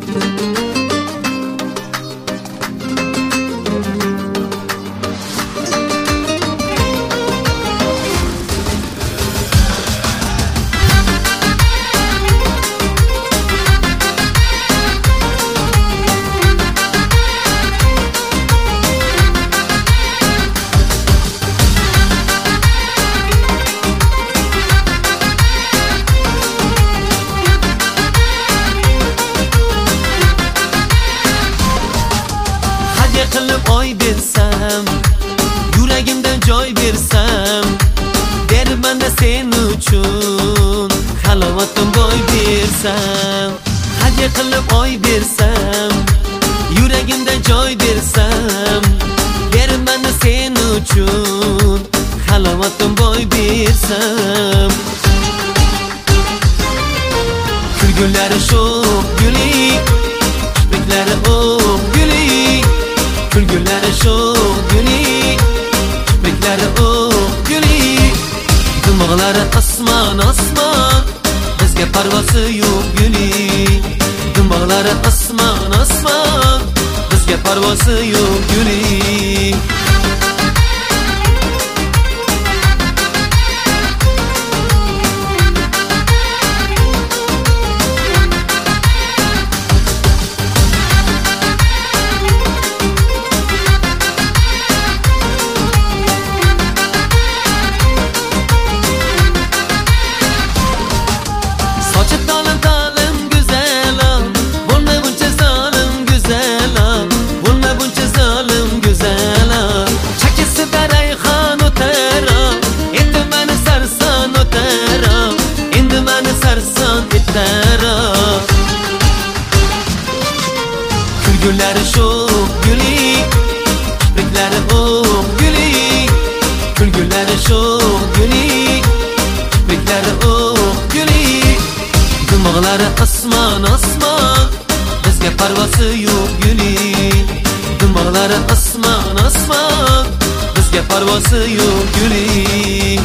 qilib oy bersam, yuragimda joy bersam, dermanda sen uchun halovatim boy bersam. Hadya qilib oy bersam, yuragimda joy bersam, dermanda sen uchun halovatim boy bersam. Kulgunlari sho'x gulik, kipriklari o'q gulik, kulgunlari sho'x gulik, kipriklari o'q gulik, dimoqlari osmon osmon, bizga parvosi yo'q gulik, dimoqlari osmon osmon, bizga parvosi yo'q gulik. Kulgunlari sho'x gulik, kipriklari o'q gulik, kulgunlari sho'x gulik, kipriklari o'q gulik, dimoqlari osmon osmon, bizga parvosi yo'q gulik, dimoqlari osmon osmon, bizga parvosi yo'q gulik.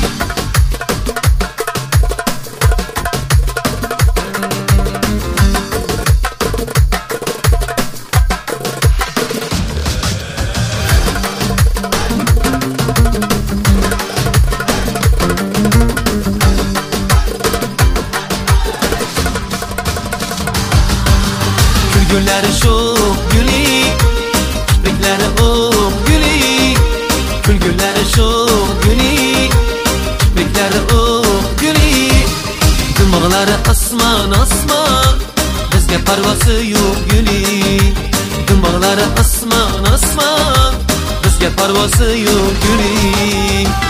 Kulgunlari sho'x gulik, kipriklari o'q gulik, kulgunlari sho'x gulik, kipriklari o'q gulik, dimoqlari osmon osmon, bizga parvosi yo'q gulik, dimoqlari osmon osmon, bizga parvosi yo'q gulik.